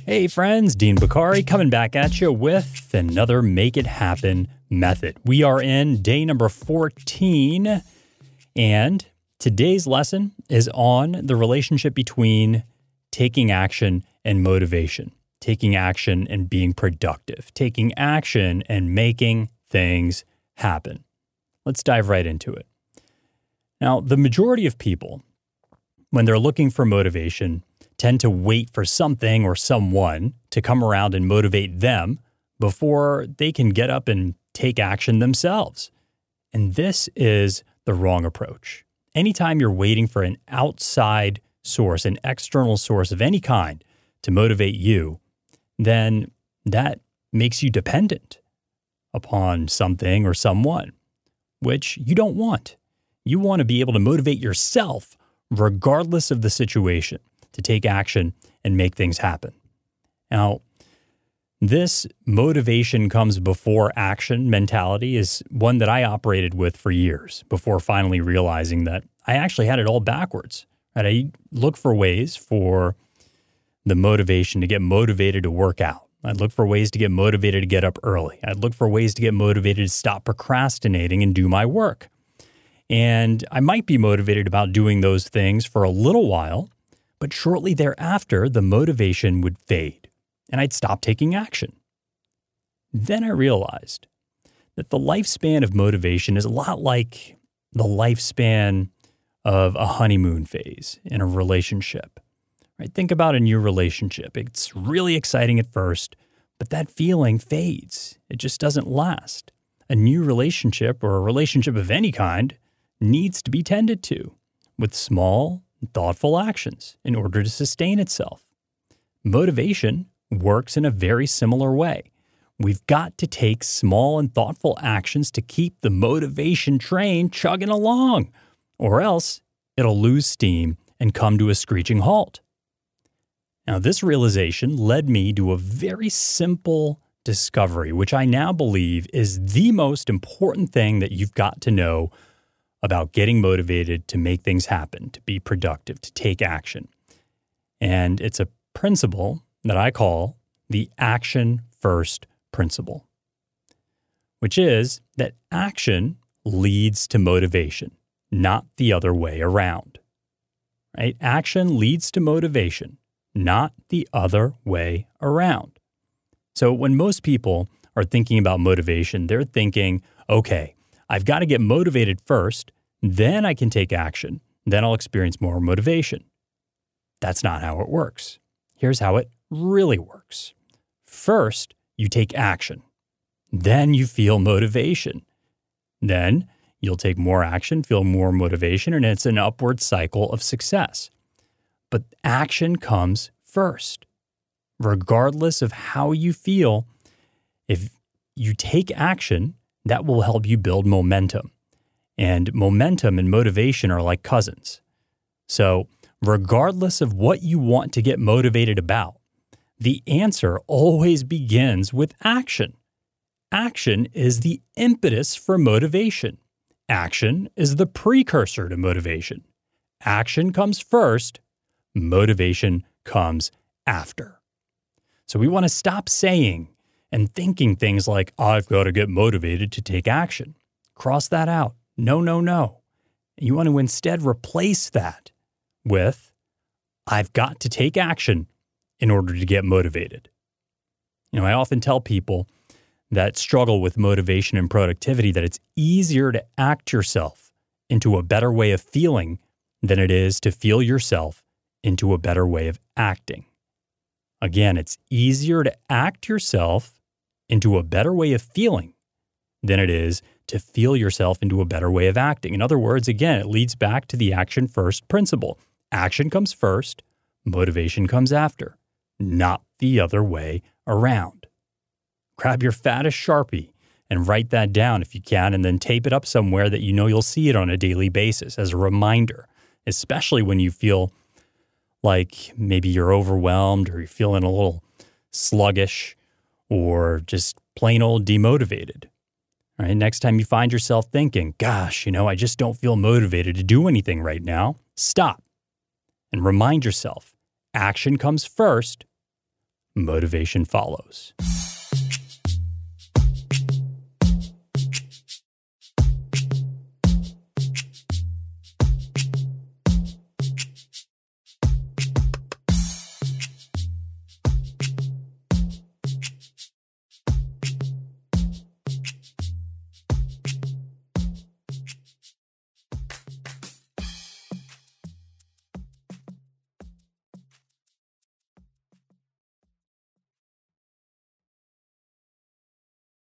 Hey friends, Dean Bakari coming back at you with another Make It Happen method. We are in day number 14, and today's lesson is on the relationship between taking action and motivation, taking action and being productive, taking action and making things happen. Let's dive right into it. Now, the majority of people, when they're looking for motivation, tend to wait for something or someone to come around and motivate them before they can get up and take action themselves. And this is the wrong approach. Anytime you're waiting for an outside source, an external source of any kind to motivate you, then that makes you dependent upon something or someone, which you don't want. You want to be able to motivate yourself regardless of the situation, to take action and make things happen. Now, this motivation comes before action mentality is one that I operated with for years before finally realizing that I actually had it all backwards. Right? I look for ways for the motivation to get motivated to work out. I'd look for ways to get motivated to get up early. I'd look for ways to get motivated to stop procrastinating and do my work. And I might be motivated about doing those things for a little while, but shortly thereafter, the motivation would fade, and I'd stop taking action. Then I realized that the lifespan of motivation is a lot like the lifespan of a honeymoon phase in a relationship. Right? Think about a new relationship. It's really exciting at first, but that feeling fades. It just doesn't last. A new relationship, or a relationship of any kind, needs to be tended to with small, thoughtful actions in order to sustain itself. Motivation works in a very similar way. We've got to take small and thoughtful actions to keep the motivation train chugging along, or else it'll lose steam and come to a screeching halt. Now, this realization led me to a very simple discovery, which I now believe is the most important thing that you've got to know about getting motivated to make things happen, to be productive, to take action. And it's a principle that I call the action first principle, which is that action leads to motivation, not the other way around. Right? Action leads to motivation, not the other way around. So when most people are thinking about motivation, they're thinking, okay, I've got to get motivated first, then I can take action, then I'll experience more motivation. That's not how it works. Here's how it really works. First, you take action. Then you feel motivation. Then you'll take more action, feel more motivation, and it's an upward cycle of success. But action comes first. Regardless of how you feel, if you take action, that will help you build momentum. And momentum and motivation are like cousins. So regardless of what you want to get motivated about, the answer always begins with action. Action is the impetus for motivation. Action is the precursor to motivation. Action comes first, motivation comes after. So we want to stop saying and thinking things like, I've got to get motivated to take action. Cross that out. No, no, no. You want to instead replace that with, I've got to take action in order to get motivated. You know, I often tell people that struggle with motivation and productivity that it's easier to act yourself into a better way of feeling than it is to feel yourself into a better way of acting. Again, it's easier to act yourself into a better way of feeling than it is to feel yourself into a better way of acting. In other words, again, it leads back to the action first principle. Action comes first, motivation comes after, not the other way around. Grab your fattest Sharpie and write that down if you can, and then tape it up somewhere that you know you'll see it on a daily basis as a reminder, especially when you feel like maybe you're overwhelmed or you're feeling a little sluggish or just plain old demotivated. All right, next time you find yourself thinking, gosh, I just don't feel motivated to do anything right now, stop and remind yourself, action comes first, motivation follows.